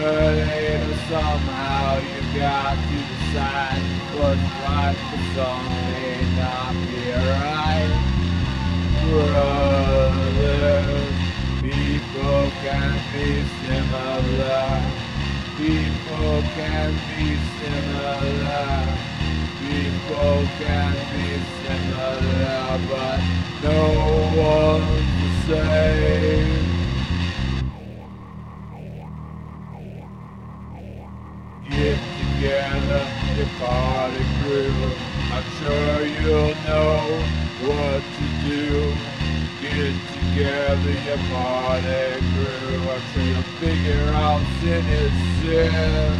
later somehow you got to decide what's right for some may not be right. Brothers, people can be similar. People can be similar. People can be similar, but no one's the same. Get together, your party crew. I'm sure you'll know what to do. Get together, your party crew. I'm sure you'll figure out sin is sin.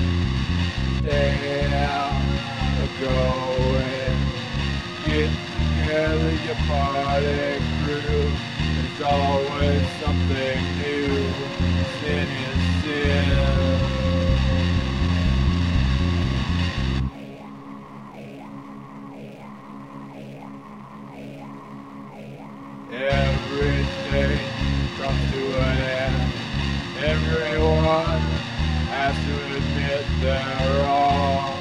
Stay out or go in. Get together, your party crew. There's always something new. Sin is sin. Every day comes to an end. Everyone has to admit they're wrong.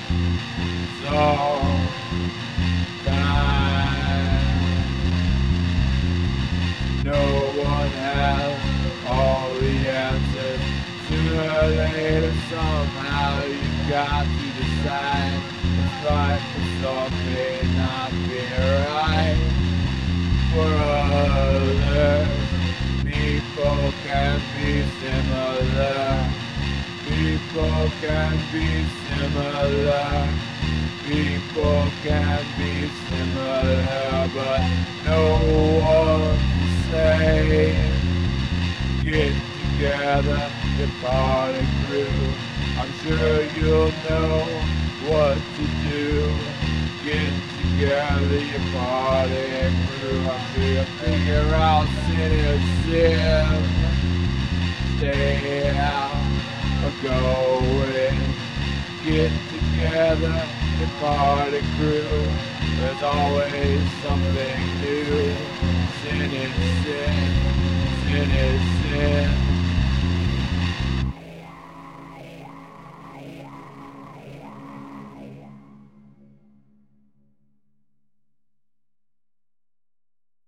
Sometimes no one has all the answers. Sooner or later, somehow you've got to decide what's right for some may not be right. For others, people can be similar. People can be similar. People can be similar, but no one's the same. Get together, your party crew. I'm sure you'll know what to do. Get together, your party crew. I'm sure you'll figure out sin is sin. Stay out or go in. Get together, your party crew. There's always something new. Sin is sin. Sin is sin.